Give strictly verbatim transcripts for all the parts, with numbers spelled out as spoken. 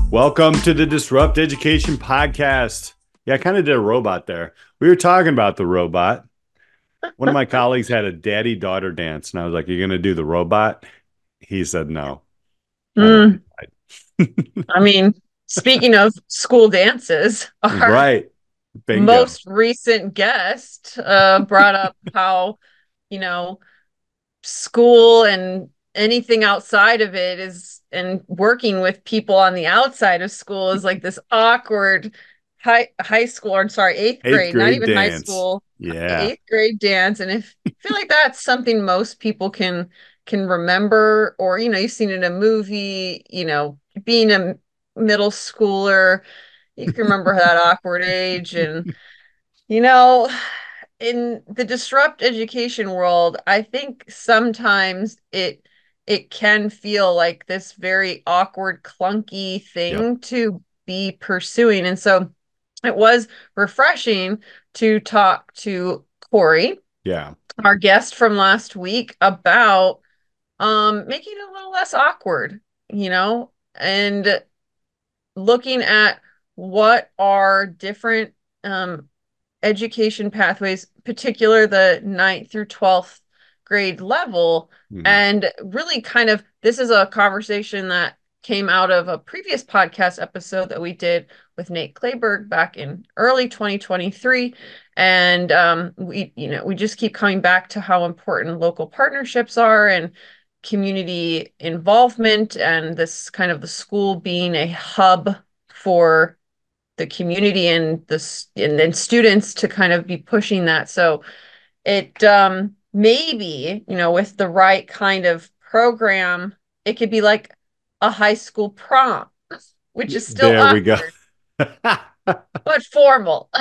Welcome to the Disrupt Education Podcast. Yeah, I kind of did a robot there. We were talking about the robot. One of my colleagues had a daddy-daughter dance, and I was like, "You're going to do the robot?" He said, "No." I know. Mm, I mean, speaking of school dances, our Right. Bingo. most recent guest uh, brought up how, you know, school and anything outside of it is, and working with people on the outside of school is like this awkward high high school, or I'm sorry, eighth Eighth grade, not grade even high dance. school, Yeah. eighth grade dance. And if I feel like that's something most people can can remember, or you know, you've seen it in a movie, you know, being a middle schooler, you can remember that awkward age. And you know, in the disrupt education world, I think sometimes it it can feel like this very awkward, clunky Yep. thing to be pursuing. And so it was refreshing to talk to Corey, Yeah. our guest from last week, about um making it a little less awkward, you know, and looking at what are different um education pathways, particular the ninth through twelfth grade level. Mhm. And really kind of, this is a conversation that came out of a previous podcast episode that we did with Nate Clayberg back in early twenty twenty-three. And um, we, you know, we just keep coming back to how important local partnerships are and community involvement, and this kind of the school being a hub for the community and the and then students to kind of be pushing that. So it um maybe, you know, with the right kind of program, it could be like a high school prom, which is still There we go. awkward but formal.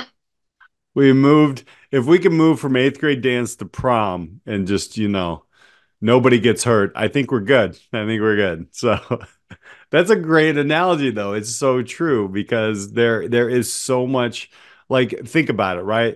We moved, if we can move from eighth grade dance to prom and just, you know, nobody gets hurt, I think we're good. I think we're good. So that's a great analogy though. It's so true because there there is so much, like, think about it, right?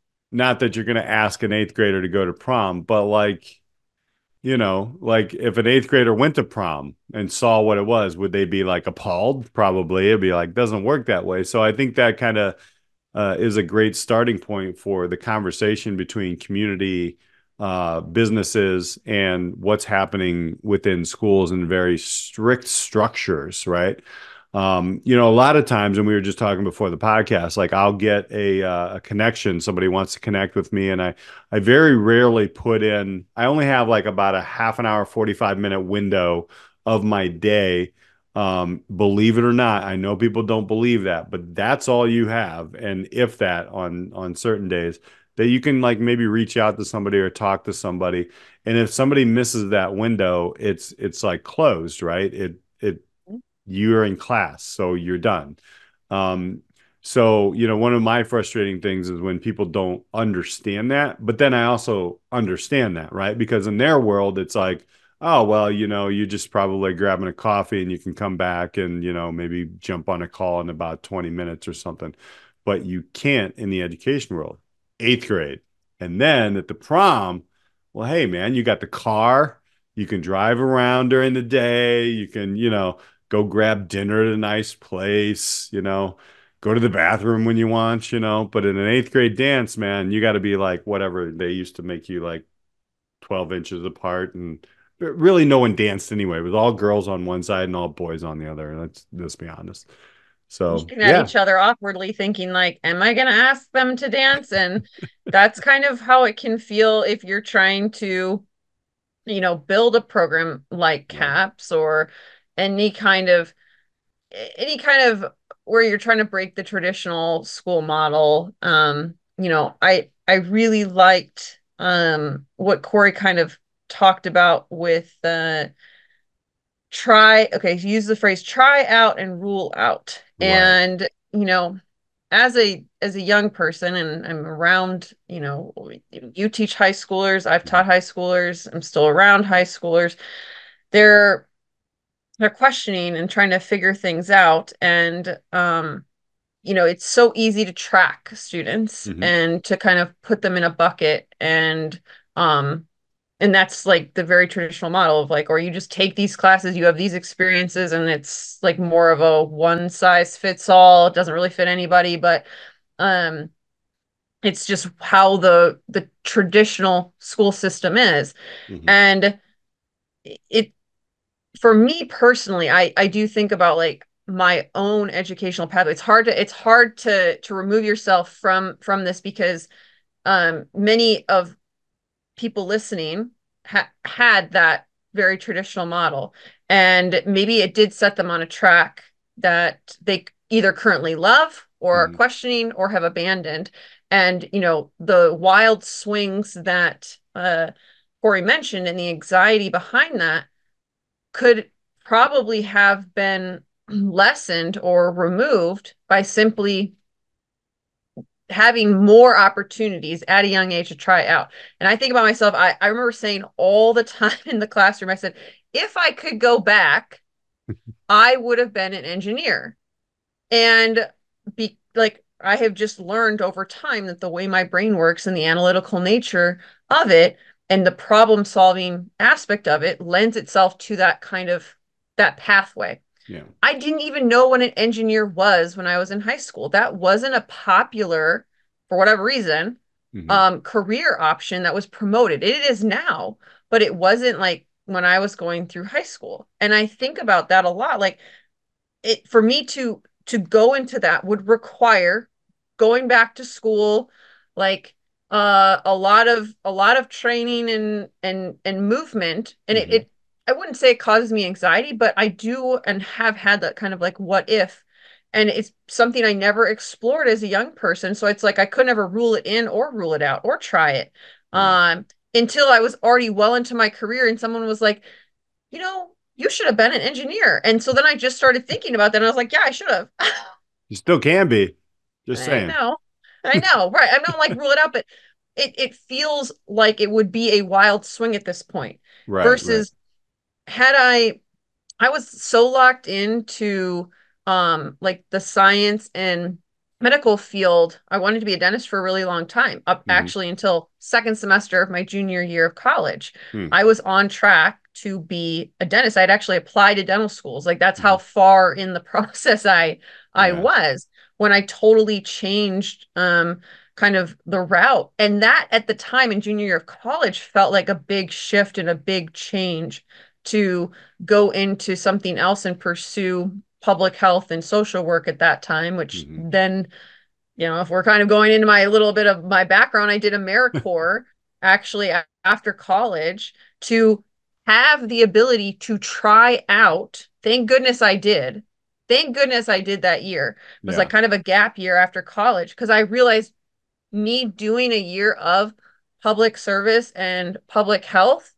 Not that you're going to ask an eighth grader to go to prom, but like, you know, like if an eighth grader went to prom and saw what it was, would they be like appalled? Probably. It'd be like, doesn't work that way. So I think that kind of uh, is a great starting point for the conversation between community, uh, businesses, and what's happening within schools and very strict structures, right? Um, you know, a lot of times, and we were just talking before the podcast, like I'll get a, uh, a connection. Somebody wants to connect with me, and I, I very rarely put in. I only have like about a half an hour, forty-five minute window of my day. Um, believe it or not, I know people don't believe that, but that's all you have. And if that on on certain days that you can like maybe reach out to somebody or talk to somebody. And if somebody misses that window, it's it's like closed, right? It it you're in class, so you're done. Um, so, you know, one of my frustrating things is when people don't understand that, but then I also understand that, right? Because in their world, it's like, oh, well, you know, you just probably grabbing a coffee and you can come back and, you know, maybe jump on a call in about twenty minutes or something. But you can't in the education world, eighth grade. And then at the prom, well, hey, man, you got the car, you can drive around during the day, you can, you know, go grab dinner at a nice place, you know, go to the bathroom when you want, you know. But in an eighth grade dance, man, you got to be like whatever they used to make you like twelve inches apart. And really, no one danced anyway. It was all girls on one side and all boys on the other. Let's let's be honest. So Looking at yeah, each other awkwardly, thinking like, am I going to ask them to dance? And that's kind of how it can feel if you're trying to, you know, build a program like yeah, CAPS, or any kind of any kind of where you're trying to break the traditional school model. Um, you know, I I really liked um what Corey kind of talked about with uh try, okay, use the phrase try out and rule out. right. And, you know, as a as a young person, and I'm around, you know, you teach high schoolers, I've taught high schoolers, I'm still around high schoolers. They're they're questioning and trying to figure things out. And um you know, it's so easy to track students Mm-hmm. and to kind of put them in a bucket and um and that's like the very traditional model of like, or you just take these classes, you have these experiences, and it's like more of a one size fits all. It doesn't really fit anybody, but um, it's just how the the traditional school system is. Hmm. And it, for me personally, I I do think about like my own educational pathway. It's hard to it's hard to to remove yourself from from this because um many of people listening ha had that very traditional model, and maybe it did set them on a track that they either currently love or are Hmm. questioning or have abandoned. And you know, the wild swings that uh Corey mentioned and the anxiety behind that could probably have been lessened or removed by simply having more opportunities at a young age to try it out. And I think about myself, I, I remember saying all the time in the classroom, I said, if I could go back, I would have been an engineer. And be like, I have just learned over time that the way my brain works and the analytical nature of it and the problem solving aspect of it lends itself to that kind of that pathway. Yeah. I didn't even know what an engineer was when I was in high school. That wasn't a popular, for whatever reason, Hmm. um, career option that was promoted. It is now, but it wasn't like when I was going through high school. And I think about that a lot. Like it for me to to go into that would require going back to school, like uh a lot of a lot of training and and and movement. And it, Hmm. it I wouldn't say it causes me anxiety, but I do and have had that kind of like what if, and it's something I never explored as a young person, so it's like I could never rule it in or rule it out or try it Right. um until I was already well into my career and someone was like, you know, you should have been an engineer. And so then I just started thinking about that and I was like, yeah, I should have. You still can be. Just I saying. know. I know. Right. I'm not like rule it out, but it it feels like it would be a wild swing at this point Right. Right. versus had I I was so locked into um like the science and medical field. I wanted to be a dentist for a really long time, up Hmm. actually until second semester of my junior year of college. Hmm. I was on track to be a dentist. I'd actually applied to dental schools. Like that's how Hmm. far in the process I I Yeah. was when I totally changed um kind of the route. And that at the time in junior year of college felt like a big shift and a big change to go into something else and pursue public health and social work at that time, which Hmm. then, you know, if we're kind of going into my little bit of my background, I did AmeriCorps actually after college to have the ability to try out. Thank goodness I did. Thank goodness I did that year. It was Yeah. like kind of a gap year after college because I realized me doing a year of public service and public health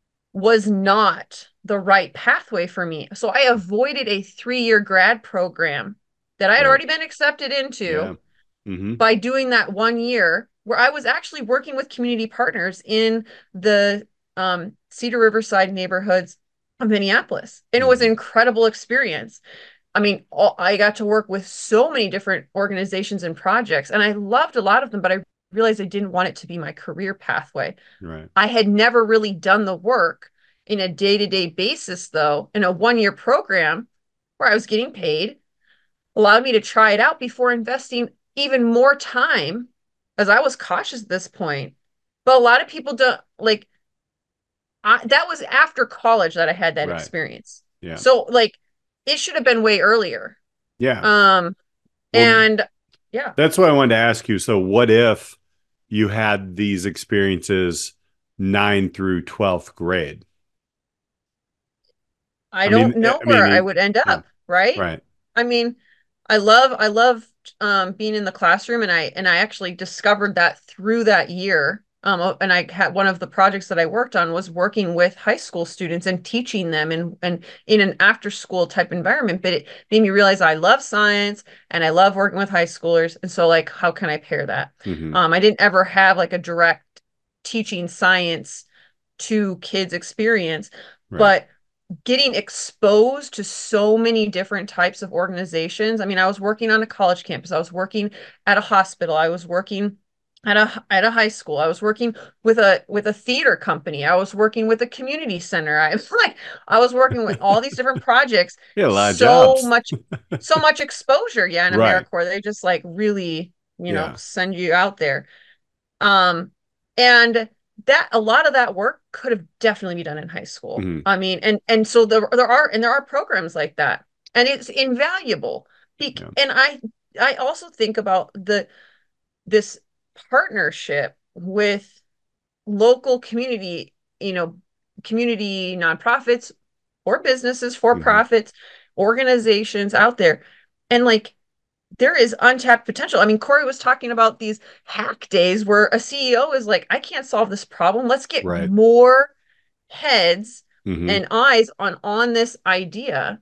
was not the right pathway for me. So I avoided a three year grad program that I had Right. already been accepted Yeah. into Hmm. by doing that one year where I was actually working with community partners in the um, Cedar Riverside neighborhoods of Minneapolis. And it was an Hmm. incredible experience. I mean, all, I got to work with so many different organizations and projects, and I loved a lot of them, but I realized I didn't want it to be my career pathway. Right. I had never really done the work in a day-to-day basis, though, in a one-year program where I was getting paid, allowed me to try it out before investing even more time, as I was cautious at this point. But a lot of people don't like I, that was after college that I had that Right. experience. Yeah. So like it should have been way earlier. Yeah. Um, Well, and yeah, that's what I wanted to ask you. So, what if you had these experiences nine through twelfth grade? I I don't mean, know I where mean, I it, would end yeah. up, right? Right. I mean, I love I love um being in the classroom, and I and I actually discovered that through that year. Um uh, and I had one of the projects that I worked on was working with high school students and teaching them and and in an after school type environment, but it made me realize I love science and I love working with high schoolers. And so like how can I pair that? Hmm. Um I didn't ever have like a direct teaching science to kids experience, Right. but getting exposed to so many different types of organizations. I mean, I was working on a college campus, I was working at a hospital, I was working at a at a high school. I was working with a with a theater company. I was working with a community center. I was like I was working with all these different projects. Yeah, a lot of So jobs. much so much exposure. Yeah, in Right. AmeriCorps, they just like really, you know, Yeah. send you out there. Um, and that a lot of that work could have definitely be done in high school. Mhm. I mean, and and so there there are and there are programs like that, and it's invaluable. Be- Yeah. And I I also think about the this partnership with local community, you know, community nonprofits or businesses, for Mhm. profits, organizations out there. And like there is untapped potential. I mean, Corey was talking about these hack days where a C E O is like, I can't solve this problem. Let's get Right. more heads Hmm. and eyes on on this idea.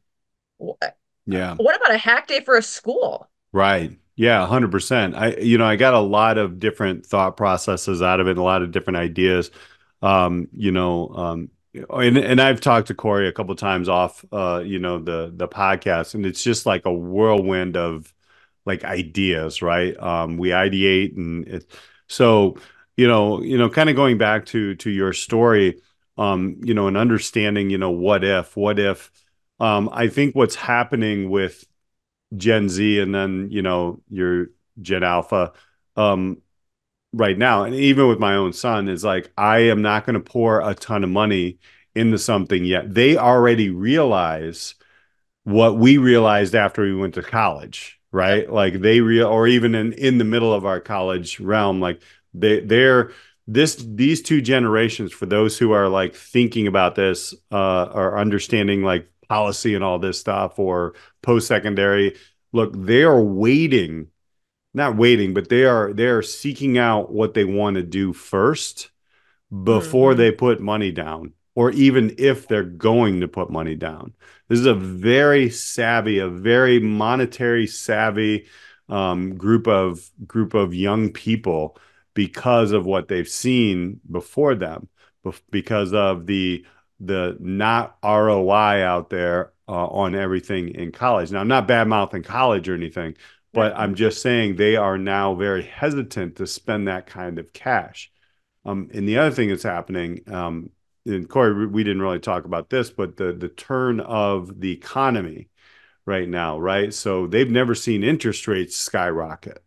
Yeah. What about a hack day for a school? Right. Yeah, one hundred percent. I, you know, I got a lot of different thought processes out of it, a lot of different ideas. Um, you know, um, and and I've talked to Corey a couple times off uh, you know, the the podcast, and it's just like a whirlwind of like ideas, right? Um, we ideate and it, so, you know, you know, kind of going back to to your story, um, you know, and understanding, you know, what if, what if, um, I think what's happening with Gen Z and then, you know, your Gen Alpha, um, right now, and even with my own son, is like, I am not going to pour a ton of money into something yet. They already realize what we realized after we went to college, Yep. right? Like they real, or even in, in the middle of our college realm, like they, they're, this, these two generations, for those who are like thinking about this, uh, or understanding like policy and all this stuff or post-secondary, look, they are waiting, not waiting, but they are, they are seeking out what they want to do first before Mm-hmm. they put money down, or even if they're going to put money down. This is a very savvy, a very monetary savvy um, group of group of young people because of what they've seen before them, because of the the not R O I out there uh, on everything in college. Now, I'm not bad mouthing college or anything, but I'm Mm-mm. just saying they are now very hesitant to spend that kind of cash. Um, and the other thing that's happening, um, and Corey, we didn't really talk about this, but the the turn of the economy right now, right? So they've never seen interest rates skyrocket.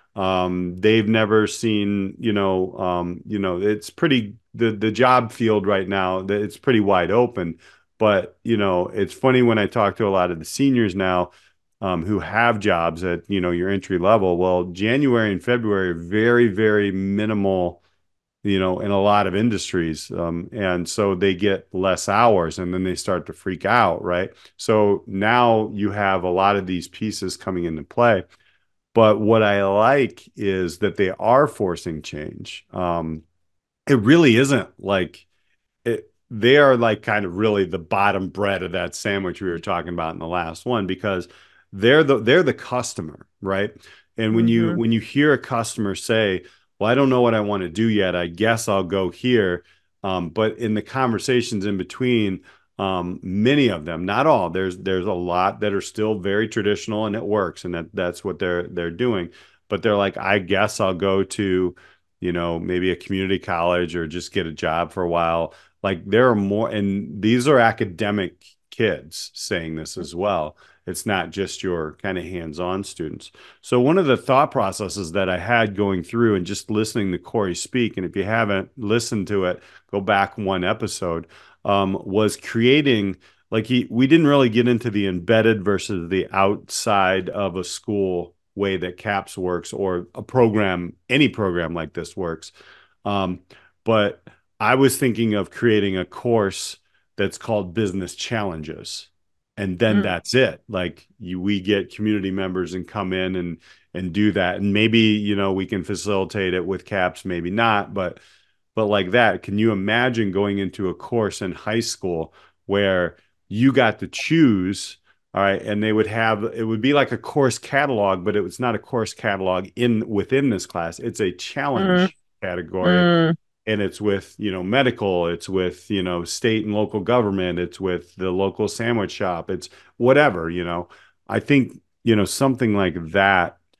Um, they've never seen, you know, um, you know, it's pretty the the job field right now, that it's pretty wide open. But, you know, it's funny when I talk to a lot of the seniors now, um, who have jobs at, you know, your entry level. Well, January and February are very, very minimal, you know, in a lot of industries. Um, and so they get less hours and then they start to freak out, right? So now you have a lot of these pieces coming into play. But what I like is that they are forcing change. Um, it really isn't like it, they are like kind of really the bottom bread of that sandwich we were talking about in the last one, because they're the they're the customer, right? And when you Mm-hmm. when you hear a customer say, "Well, I don't know what I want to do yet. I guess I'll go here," um, but in the conversations in between, um, many of them, not all, there's there's a lot that are still very traditional and it works, and that that's what they're they're doing. But they're like, "I guess I'll go to, you know, maybe a community college or just get a job for a while." Like there are more, and these are academic kids saying this as well. It's not just your kind of hands-on students. So one of the thought processes that I had going through and just listening to Corey speak, and if you haven't listened to it, go back one episode, um, was creating, like he, we didn't really get into the embedded versus the outside of a school way that CAPS works, or a program, any program like this works. Um, but I was thinking of creating a course that's called Business Challenges. And then Mm. that's it. Like you, we get community members and come in and and do that. And maybe, you know, we can facilitate it with CAPS, maybe not, but but like that. Can you imagine going into a course in high school where you got to choose, all right, and they would have, it would be like a course catalog, but it was not a course catalog in within this class. It's a Mm. challenge category, Mm. and it's with, you know, medical, it's with, you know, state and local government, it's with the local sandwich shop, it's whatever, you know. I think, you know, something like that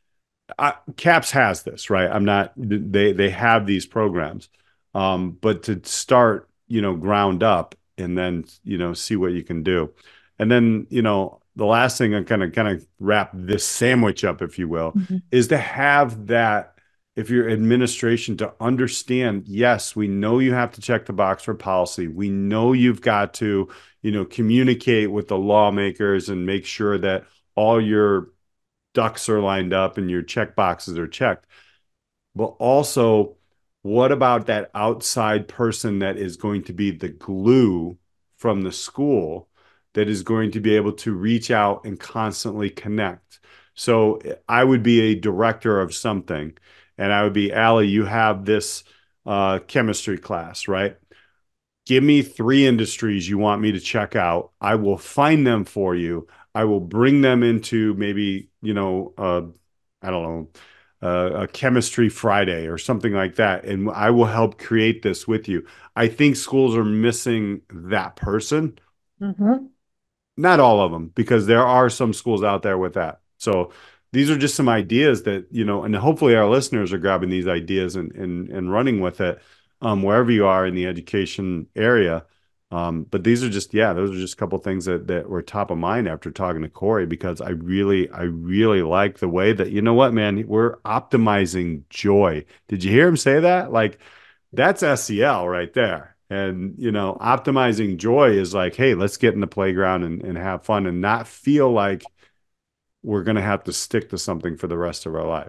I, CAPS has this, right? I'm not, they they have these programs. Um, but to start, you know, ground up and then, you know, see what you can do. And then, you know, the last thing I kind of kind of wrap this sandwich up, if you will, Mhm. is to have that, if you're administration, to understand, yes, we know you have to check the box for policy. We know you've got to, you know, communicate with the lawmakers and make sure that all your ducks are lined up and your check boxes are checked. But also, what about that outside person that is going to be the glue from the school that is going to be able to reach out and constantly connect? So I would be a director of something, and I would be, Allie, you have this uh, chemistry class, right? Give me three industries you want me to check out. I will find them for you. I will bring them into maybe, you know, uh, I don't know, uh, a chemistry Friday or something like that. And I will help create this with you. I think schools are missing that person. Mhm. Not all of them, because there are some schools out there with that. So these are just some ideas that, you know, and hopefully our listeners are grabbing these ideas and and, and running with it, um, wherever you are in the education area. Um, but these are just, yeah, those are just a couple of things that that were top of mind after talking to Corey, because I really, I really like the way that, you know what, man, we're optimizing joy. Did you hear him say that? Like, that's S E L right there. And, you know, optimizing joy is like, hey, let's get in the playground and, and have fun and not feel like we're going to have to stick to something for the rest of our life.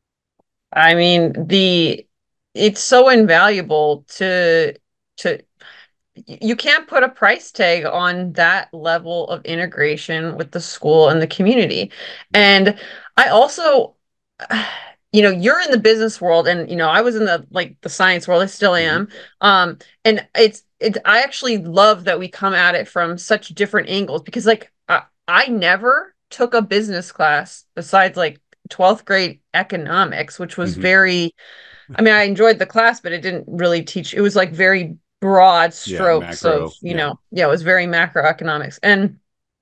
I mean, the it's so invaluable to to you can't put a price tag on that level of integration with the school and the community. And I also, you know, you're in the business world, and you know, I was in the like the science world. I still Mm-hmm. am. Um, and it's it. I actually love that we come at it from such different angles, because like I, I never took a business class besides like twelfth grade economics, which was Mm-hmm. very, I mean, I enjoyed the class, but it didn't really teach. It was like very broad Yeah, strokes of, macro. you Yeah. know, yeah, it was very macroeconomics. And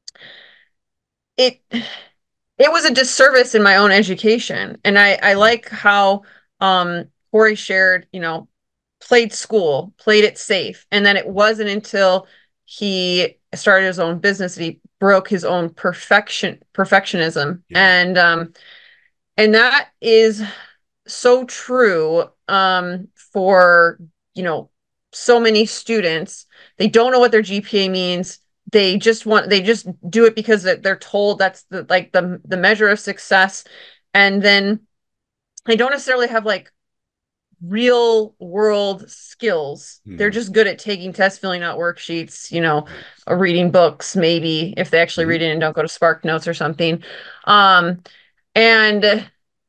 it it was a disservice in my own education. And I I like how um Corey shared, you know, played school, played it safe. And then it wasn't until he started his own business that he broke his own perfection perfectionism. Yeah. And um and that is so true um, for, you know, so many students. They don't know what their G P A means. They just want, they just do it because they're told that's the like the the measure of success. And then they don't necessarily have like real world skills. They're Mm-hmm. just good at taking tests, filling out worksheets, you know, Right. or reading books, maybe if they actually Mm-hmm. read it and don't go to Spark Notes or something. Um, and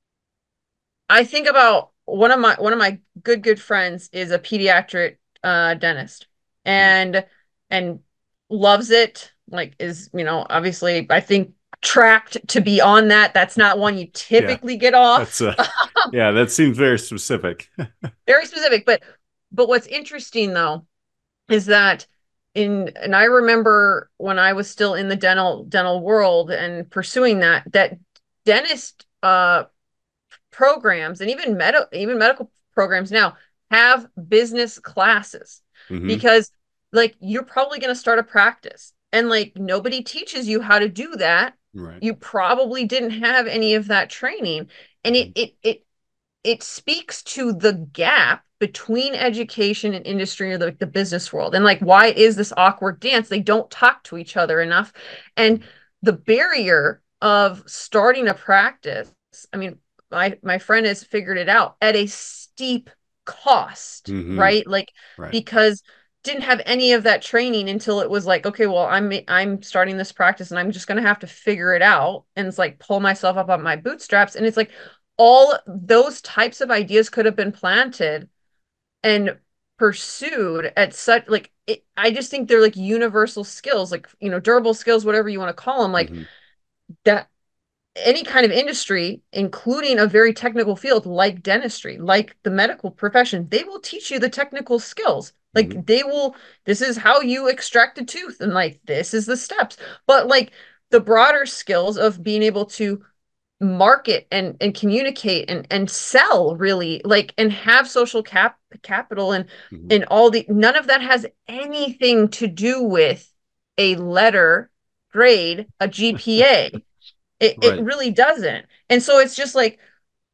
I think about one of my one of my good good friends is a pediatric uh dentist, and and loves it, like is, you know, obviously I think tracked to be on that. That's not one you Yeah. typically get That's off. uh yeah, that seems very specific. Very specific, but but what's interesting though is that in and I remember when I was still in the dental dental world and pursuing that that dentist uh programs and even med even medical programs now have business classes, Mm-hmm. because like you're probably going to start a practice and like nobody teaches you how to do that. Right. You probably didn't have any of that training, and it Mm-hmm. it it it speaks to the gap between education and industry, or the, the business world, and like why is this awkward dance? They don't talk to each other enough, and the barrier of starting a practice, I mean, my my friend has figured it out at a steep cost, Mm-hmm. right? Like, Right. because didn't have any of that training until it was like, okay, well, I'm I'm starting this practice and I'm just gonna have to figure it out, and it's like pull myself up on my bootstraps, and it's like all those types of ideas could have been planted and pursued at such like it, I just think they're like universal skills, like, you know, durable skills, whatever you want to call them, like Mm-hmm. that any kind of industry, including a very technical field like dentistry, like the medical profession, they will teach you the technical skills. Mm-hmm. Like they will, this is how you extract a tooth, and like this is the steps. But like the broader skills of being able to market and and communicate and and sell really like and have social cap capital and Mhm. and all the none of that has anything to do with a letter grade, a G P A. It it Right. really doesn't. And so it's just like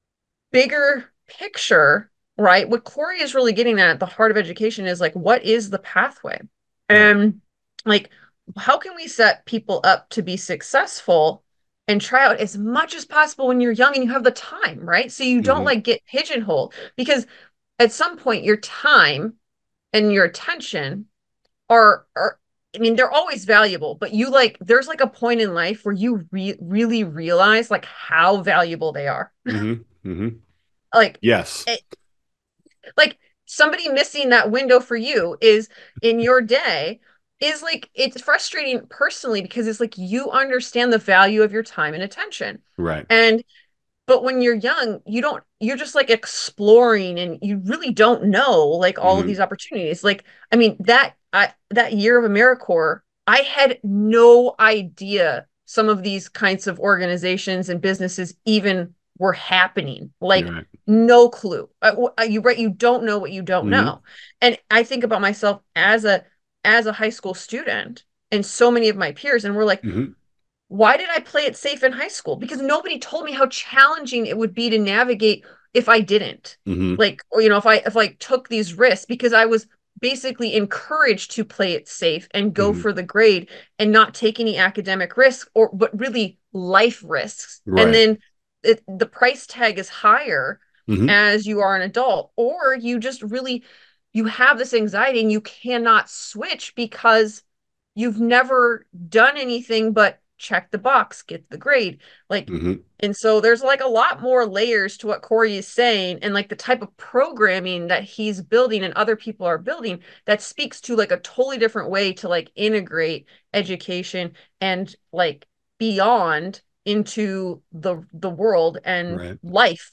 bigger picture, right? What Corey is really getting at the heart of education is like, what is the pathway? Right. And like, how can we set people up to be successful and try out as much as possible when you're young and you have the time, right? So you don't Hmm. like get pigeonholed because at some point your time and your attention are are I mean, they're always valuable, but you like there's like a point in life where you re really realize like how valuable they are. Hmm. Hmm. Like Yes. it, like somebody missing that window for you is in your day is like it's frustrating personally because it's like you understand the value of your time and attention. Right. And but when you're young, you don't you're just like exploring and you really don't know like all of Hmm. these opportunities. Like I mean that I that year of AmeriCorps, I had no idea some of these kinds of organizations and businesses even were happening. You're Like right. no clue. Uh, uh, you right you don't know what you don't Hmm. know. And I think about myself as a as a high school student and so many of my peers and we're like Hmm. why did I play it safe in high school? Because nobody told me how challenging it would be to navigate if I didn't. Hmm. Like, or you know, if I if I took these risks because I was basically encouraged to play it safe and go Hmm. for the grade and not take any academic risks or but really life risks. And Right. then it, the price tag is higher Hmm. as you are an adult or you just really you have this anxiety and you cannot switch because you've never done anything but check the box, get the grade. Like, Hmm. and so there's like a lot more layers to what Corey is saying and like the type of programming that he's building and other people are building that speaks to like a totally different way to like integrate education and like beyond into the the world and Right. life.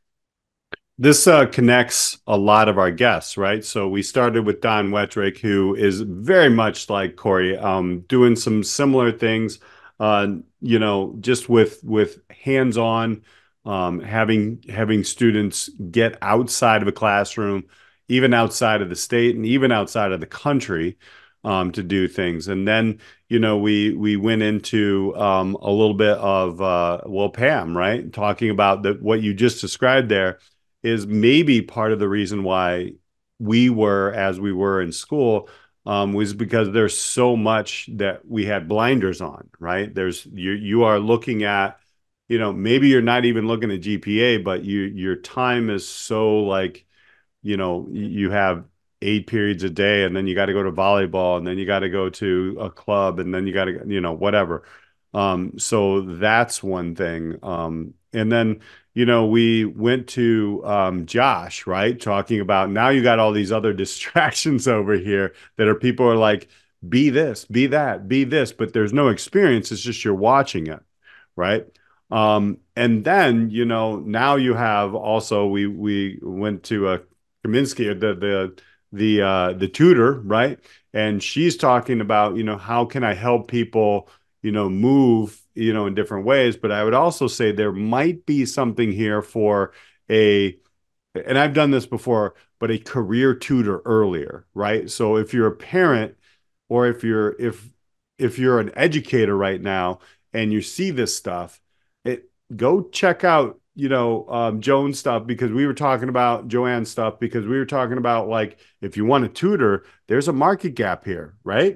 This uh, connects a lot of our guests, right? So we started with Don Wettrick, who is very much like Corey, um, doing some similar things, uh, you know, just with with hands-on, um, having having students get outside of a classroom, even outside of the state and even outside of the country, um, to do things. And then, you know, we we went into um, a little bit of uh, well, Pam, right, talking about the what you just described there is maybe part of the reason why we were as we were in school, um, was because there's so much that we had blinders on, right? There's you you are looking at, you know, maybe you're not even looking at G P A, but you your time is so like, you know, you have eight periods a day and then you got to go to volleyball and then you got to go to a club and then you got to, you know, whatever. Um, so that's one thing. Um, and then, you know, we went to um, Josh, right? Talking about now you got all these other distractions over here that are people are like, be this, be that, be this, but there's no experience. It's just you're watching it, right? Um, and then, you know, now you have also we we went to a Kaminsky, the the the uh, the tutor, right? And she's talking about, you know, how can I help people, you know, move, you know, in different ways. But I would also say there might be something here for a, and I've done this before, but a career tutor earlier, right? So if you're a parent or if you're if if you're an educator right now and you see this stuff, it go check out, you know, um, Joan's stuff because we were talking about Joanne's stuff because we were talking about like if you want a tutor, there's a market gap here, right?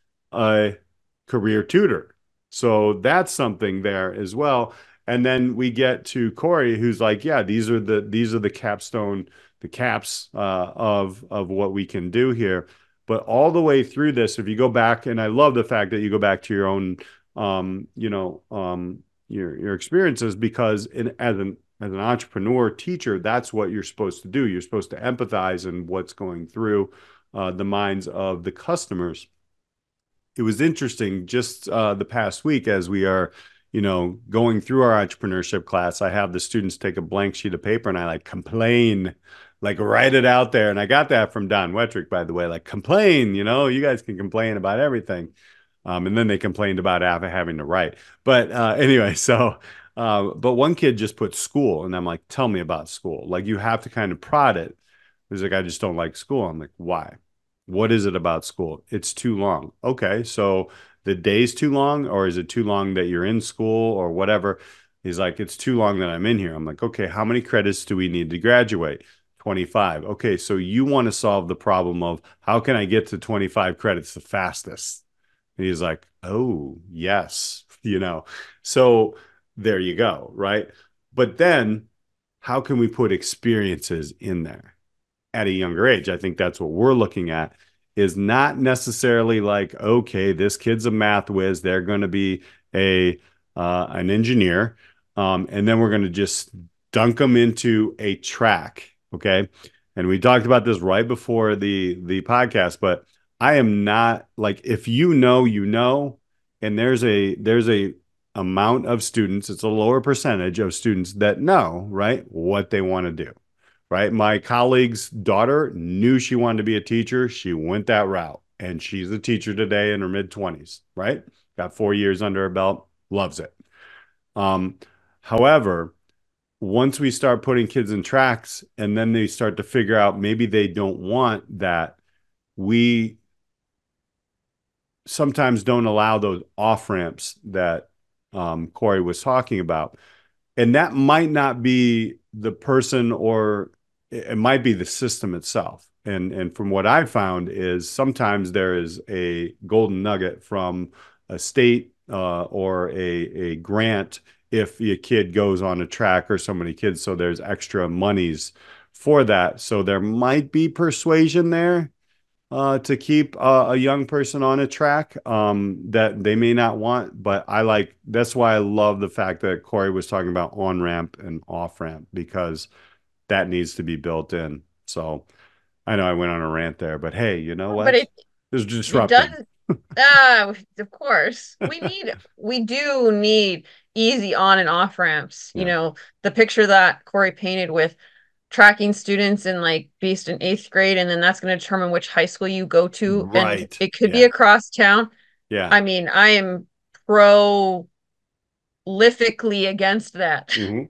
A career tutor. So that's something there as well. And then we get to Corey, who's like, yeah, these are the these are the capstone, the caps uh, of of what we can do here. But all the way through this, if you go back, and I love the fact that you go back to your own, um, you know, um, your your experiences because in, as an as an entrepreneur teacher, that's what you're supposed to do. You're supposed to empathize in what's going through uh, the minds of the customers. It was interesting just uh, the past week as we are, you know, going through our entrepreneurship class. I have the students take a blank sheet of paper and I like complain, like write it out there. And I got that from Don Wettrick, by the way, like complain, you know, you guys can complain about everything. Um, and then they complained about having to write. But uh, anyway, so uh, but one kid just put school, and I'm like, tell me about school. Like you have to kind of prod it. He's like, I just don't like school. I'm like, why? What is it about school? It's too long. Okay, so the day's too long, or is it too long that you're in school or whatever? He's like, it's too long that I'm in here. I'm like, okay, how many credits do we need to graduate? twenty-five. Okay, so you want to solve the problem of how can I get to twenty-five credits the fastest? And he's like, oh, yes, you know. So there you go, right? But then how can we put experiences in there at a younger age? I think that's what we're looking at, is not necessarily like, okay, this kid's a math whiz, they're going to be a uh, an engineer, um, and then we're going to just dunk them into a track, okay? And we talked about this right before the the podcast, but I am not like, if you know, you know, and there's a there's a amount of students, it's a lower percentage of students that know, right, what they want to do, right? My colleague's daughter knew she wanted to be a teacher. She went that route, and she's a teacher today in her mid twenties, right? Got four years under her belt, loves it. Um, however, once we start putting kids in tracks and then they start to figure out maybe they don't want that, we sometimes don't allow those off ramps that um, Corey was talking about. And that might not be the person, or it might be the system itself. And, and from what I've found is sometimes there is a golden nugget from a state uh, or a, a grant if a kid goes on a track or so many kids. So there's extra monies for that. So there might be persuasion there uh, to keep uh, a young person on a track um, that they may not want. But I like, that's why I love the fact that Corey was talking about on ramp and off ramp, because that needs to be built in. So I know I went on a rant there, but hey, you know But what? it This is it disrupting. does. Ah, of course. We need we do need easy on and off ramps. You Yeah. know, the picture that Corey painted with tracking students in like based in eighth grade, and then that's going to determine which high school you go to, and Right. it could be Yeah. across town. Yeah. I mean, I am prolifically against that. Hmm.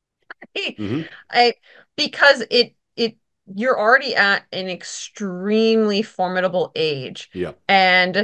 Hmm. I because it it you're already at an extremely formidable age, Yeah. and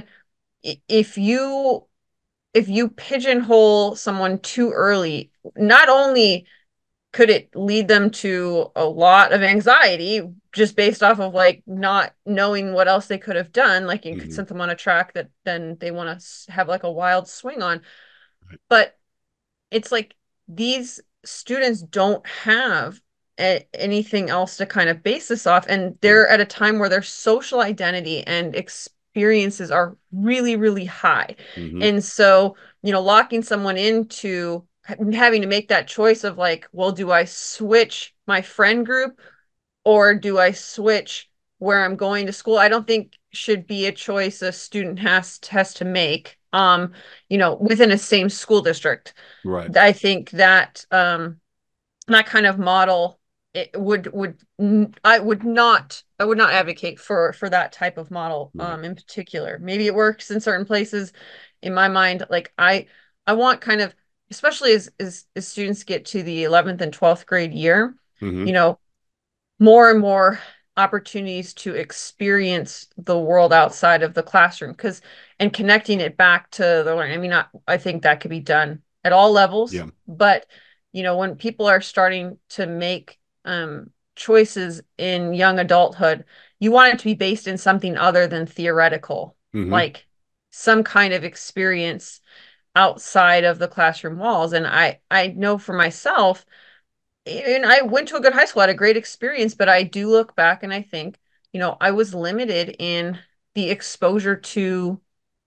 if you if you pigeonhole someone too early, not only could it lead them to a lot of anxiety just based off of like not knowing what else they could have done, like you could Hmm. send them on a track that then they want to have like a wild swing on, but it's like these students don't have a- anything else to kind of base this off, and Yeah. they're at a time where their social identity and experiences are really really high. Hmm. And so, you know, locking someone into having to make that choice of like, well, do I switch my friend group or do I switch where I'm going to school? I don't think should be a choice a student has has to make, um you know, within a same school district. Right. I think that um that kind of model, it would would I would not I would not advocate for for that type of model Right. um in particular. Maybe it works in certain places. In my mind, like I I want kind of, especially as as, as students get to the eleventh and twelfth grade year, Hmm. you know, more and more opportunities to experience the world outside of the classroom, because and connecting it back to the learning. I mean, I, I think that could be done at all levels, Yeah. but you know, when people are starting to make um, choices in young adulthood, you want it to be based in something other than theoretical, Hmm. like some kind of experience outside of the classroom walls. And I I know for myself, and I went to a good high school, had a great experience, but I do look back and I think, you know, I was limited in the exposure to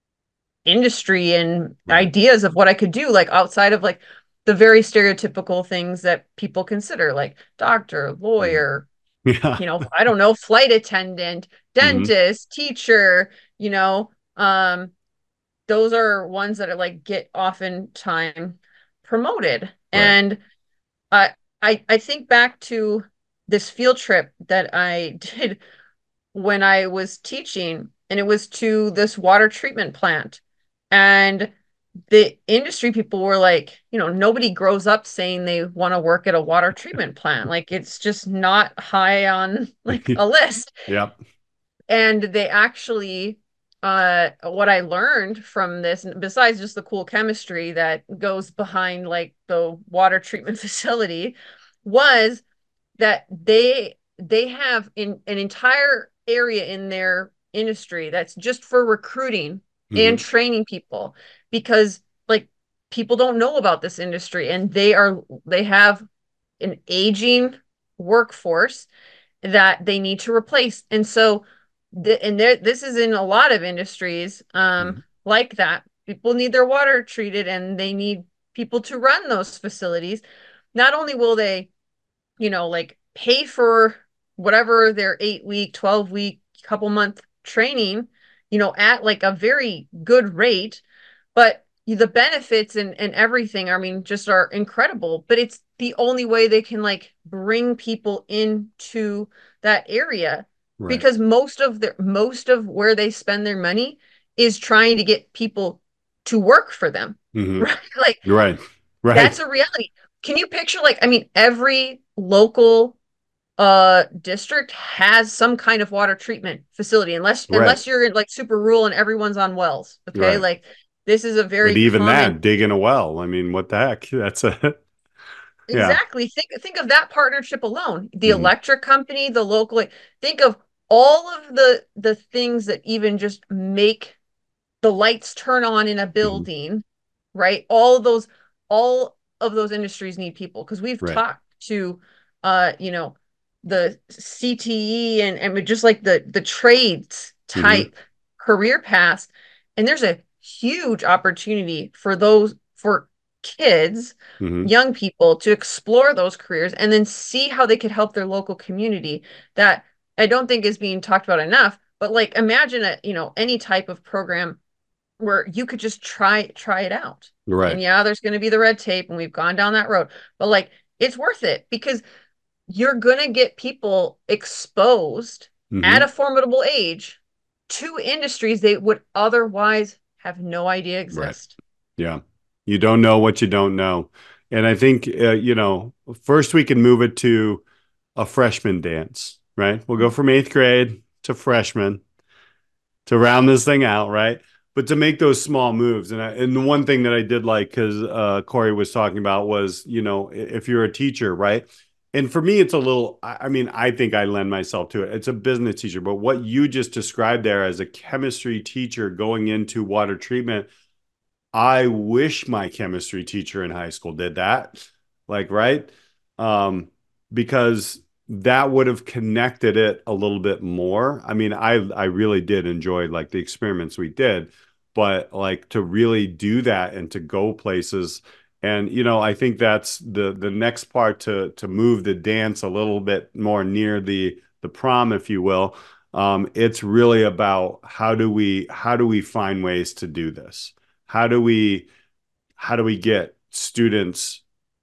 industry and Right. ideas of what I could do, like outside of like the very stereotypical things that people consider, like doctor, Hmm. lawyer, Yeah. you know, I don't know, flight attendant, Hmm. dentist, teacher, you know, um, those are ones that are like get oftentimes promoted. Right. And I I I think back to this field trip that I did when I was teaching, and it was to this water treatment plant. And the industry people were like, you know, nobody grows up saying they want to work at a water treatment plant. Like it's just not high on like a list. Yep. And they actually, uh, what I learned from this, besides just the cool chemistry that goes behind like the water treatment facility, was that they they have in an entire area in their industry that's just for recruiting and Hmm. training people because like people don't know about this industry and they are they have an aging workforce that they need to replace. And so the, and there this is in a lot of industries um Hmm. like that. People need their water treated and they need people to run those facilities. Not only will they, you know, like pay for whatever their eight week, twelve week, couple month training, you know, at like a very good rate, but the benefits and, and everything, I mean, just are incredible. But it's the only way they can like bring people into that area Right. because most of their most of where they spend their money is trying to get people to work for them. Hmm. Right? Like Right. Right. that's a reality. Can you picture like I mean every local uh district has some kind of water treatment facility unless Right. unless you're in like super rural and everyone's on wells, okay? Right. Like this is a But very even common. that, digging a well, I mean, what the heck? That's a, yeah. Exactly. Think think of that partnership alone. The Hmm. electric company, the local, like, think of all of the the things that even just make the lights turn on in a Hmm. building, right? All of those, all of those industries need people because we've Right. talked to, uh, you know, the C T E and and just like the the trades Hmm. type career paths, and there's a huge opportunity for those for kids, Hmm. young people to explore those careers and then see how they could help their local community. That I don't think is being talked about enough. But like, imagine a you know any type of program where you could just try try it out. And Right. yeah, there's going to be the red tape and we've gone down that road. But like it's worth it because you're going to get people exposed at a Hmm. formidable age to industries they would otherwise have no idea Right. exist. Yeah. You don't know what you don't know. And I think, uh, you know, first we can move it to a freshman dance, right? We'll go from eighth grade to freshman to round this thing out, right? But to make those small moves. And I, and the one thing that I did like, because uh, Corey was talking about was, you know, if you're a teacher, right? And for me, it's a little, I I mean, I think I lend myself to it. It's a business teacher, but what you just described there as a chemistry teacher going into water treatment, I wish my chemistry teacher in high school did that. Like, right? Um, because that would have connected it a little bit more. I mean, I I really did enjoy like the experiments we did, but like to really do that and to go places. And you know, I think that's the the next part to to move the dance a little bit more near the the prom, if you will. Um, it's really about how do we how do we find ways to do this? How do we how do we get students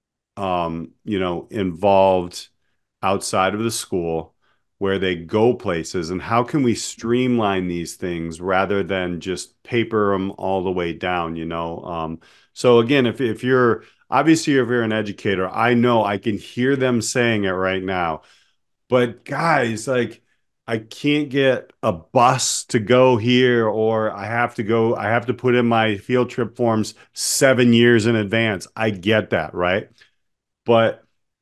um, you know, involved outside of the school where they go places, and how can we streamline these things rather than just paper them all the way down, you know? Um, so again, if if you're obviously if you're an educator, I know I can hear them saying it right now. But guys, like I can't get a bus to go here, or I have to go, I have to put in my field trip forms seven years in advance. I get that, right? But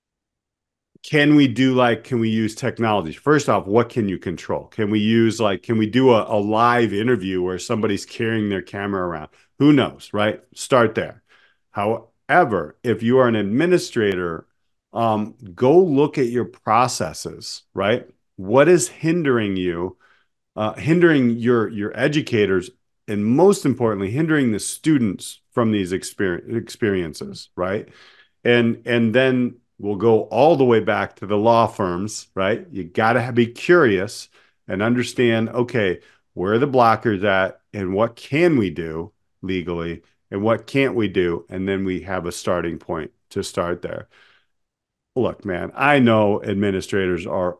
can we do like, can we use technology? First off, what can you control? Can we use like, can we do a, a live interview where somebody's carrying their camera around? Who knows, right? Start there. However, if you are an administrator, um, go look at your processes, right? What is hindering you, uh, hindering your your educators, and most importantly, hindering the students from these experience, experiences, right? and and then we'll go all the way back to the law firms, right? You got to be curious and understand, okay, where are the blockers at and what can we do legally and what can't we do? And then we have a starting point to start there. Look, man, I know administrators are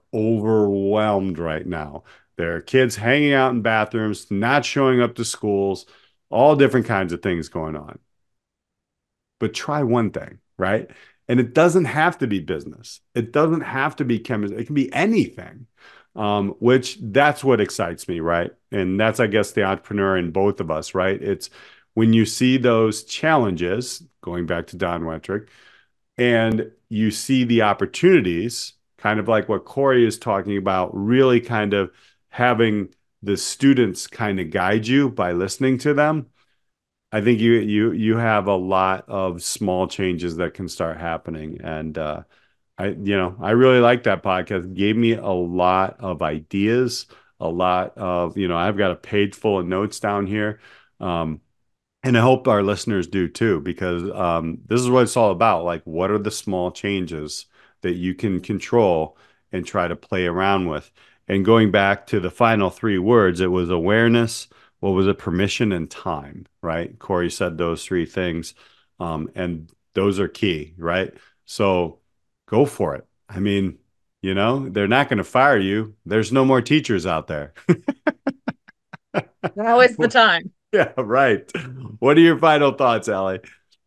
overwhelmed right now. There are kids hanging out in bathrooms, not showing up to schools, all different kinds of things going on. But try one thing, right? And it doesn't have to be business. It doesn't have to be chemistry. It can be anything, um, which that's what excites me, right? And that's, I guess, the entrepreneur in both of us, right? It's when you see those challenges, going back to Don Wentrick, and you see the opportunities, kind of like what Corey is talking about, really kind of having the students kind of guide you by listening to them. I think you you you have a lot of small changes that can start happening. And uh, I, you know, I really like that podcast. It gave me a lot of ideas, a lot of, you know, I've got a page full of notes down here. Um, and I hope our listeners do too, because um, this is what it's all about. Like, what are the small changes that you can control and try to play around with? And going back to the final three words, it was awareness, what was it, permission, and time, right? Corey said those three things. Um, and those are key, right? So go for it. I mean, you know, they're not going to fire you. There's no more teachers out there. Now is the time. Yeah, right. What are your final thoughts, Allie?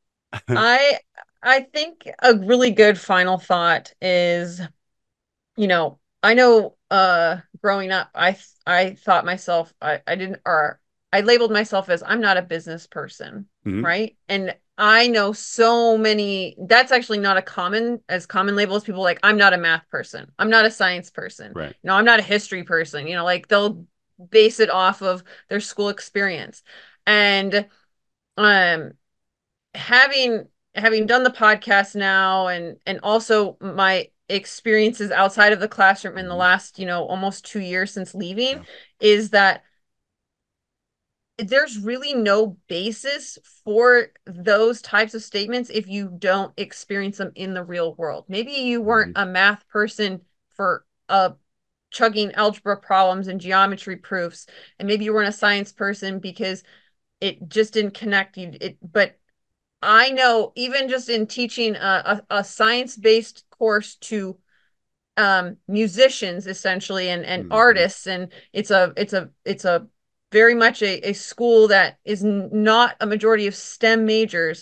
I I think a really good final thought is, you know, I know uh growing up, I I thought myself I, I didn't or I labeled myself as I'm not a business person, Mhm. right? And I know so many, that's actually not a common as common label as people like, I'm not a math person. I'm not a science person. Right. You know, I'm not a history person. You know, like they'll base it off of their school experience. And um having having done the podcast now and and also my experiences outside of the classroom in the Mhm. last, you know, almost two years since leaving, Yeah. is that there's really no basis for those types of statements if you don't experience them in the real world. Maybe you weren't Mhm. a math person for uh chugging algebra problems and geometry proofs, and maybe you weren't a science person because it just didn't connect you. It, but I know even just in teaching a, a, a science-based course to um, musicians essentially and, and Mhm. artists, and it's a it's a it's a very much a, a school that is not a majority of STEM majors,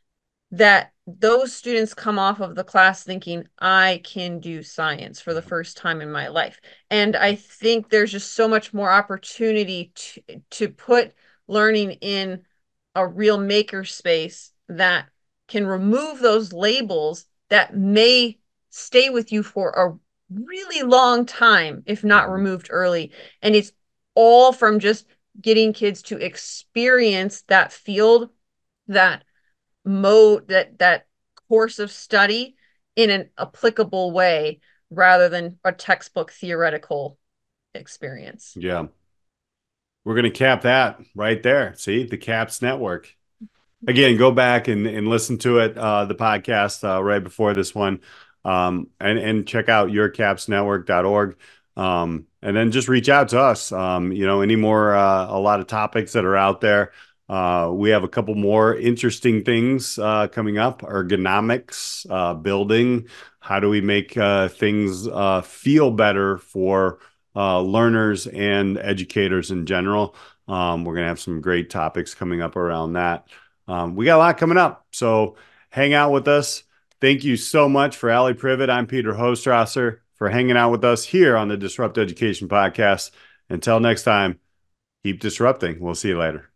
that those students come off of the class thinking, I can do science for the first time in my life. And I think there's just so much more opportunity to, to put learning in a real maker space that can remove those labels that may stay with you for a really long time, if not Mhm. removed early. And it's all from just getting kids to experience that field, that mode, that that course of study in an applicable way rather than a textbook theoretical experience. Yeah. We're going to cap that right there. See, the CAPS Network. Again, go back and, and listen to it, uh, the podcast uh, right before this one, um, and, and check out your caps network dot org. Um, and then just reach out to us. Um, you know, any more, uh, a lot of topics that are out there. Uh, we have a couple more interesting things uh, coming up. Ergonomics, uh, building. How do we make uh, things uh, feel better for uh, learners and educators in general? Um, we're going to have some great topics coming up around that. Um, we got a lot coming up, so hang out with us. Thank you so much for Allie Privet. I'm Peter Hostrasser for hanging out with us here on the Disrupt Education Podcast. Until next time, keep disrupting. We'll see you later.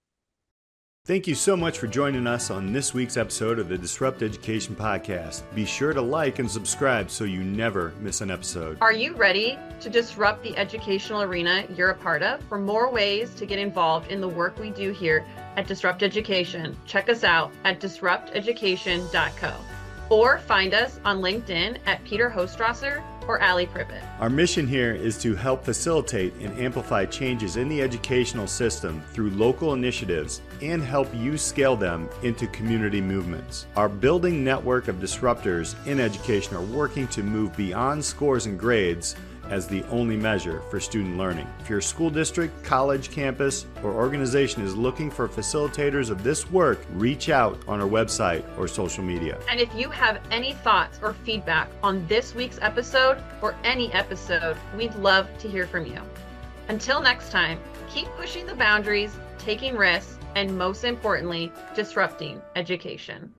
Thank you so much for joining us on this week's episode of the Disrupt Education Podcast. Be sure to like and subscribe so you never miss an episode. Are you ready to disrupt the educational arena you're a part of? For more ways to get involved in the work we do here at Disrupt Education, check us out at disrupt education dot co or find us on LinkedIn at Peter Hostrasser or Allie Privet. Our mission here is to help facilitate and amplify changes in the educational system through local initiatives and help you scale them into community movements. Our building network of disruptors in education are working to move beyond scores and grades as the only measure for student learning. If your school district, college, campus, or organization is looking for facilitators of this work, reach out on our website or social media. And if you have any thoughts or feedback on this week's episode or any episode, we'd love to hear from you. Until next time, keep pushing the boundaries, taking risks, and most importantly, disrupting education.